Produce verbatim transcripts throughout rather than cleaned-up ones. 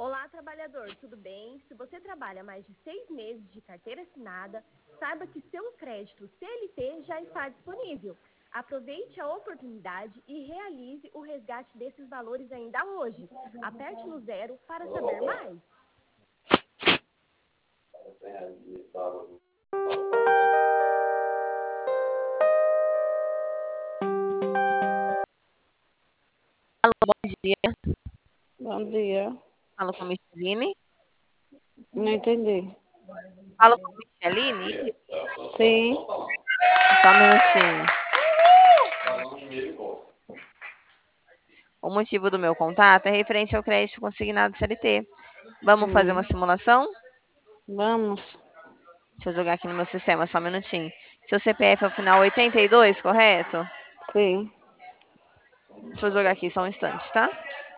Olá, trabalhador, tudo bem? Se você trabalha mais de seis meses de carteira assinada, saiba que seu crédito C L T já está disponível. Aproveite a oportunidade e realize o resgate desses valores ainda hoje. Aperte no zero para saber mais. Alô, bom dia. Bom dia. Falo com a Micheline. Não entendi. Falo com a Micheline. Sim. Só um minutinho. O motivo do meu contato é referente ao crédito consignado C L T. Vamos Hum. fazer uma simulação? Vamos. Deixa eu jogar aqui no meu sistema, só um minutinho. Seu C P F é o final oitenta e dois, correto? Sim. Deixa eu jogar aqui só um instante, tá?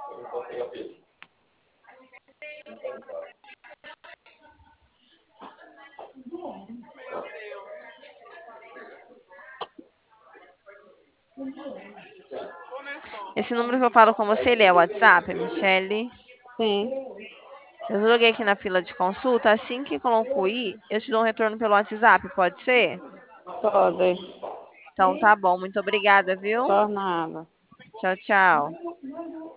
Esse número que eu falo com você, ele é o WhatsApp, Michele? Sim. Eu joguei aqui na fila de consulta. Assim que concluir, eu te dou um retorno pelo WhatsApp, pode ser? Pode. Então tá bom, muito obrigada, viu? Por nada. Tchau, tchau.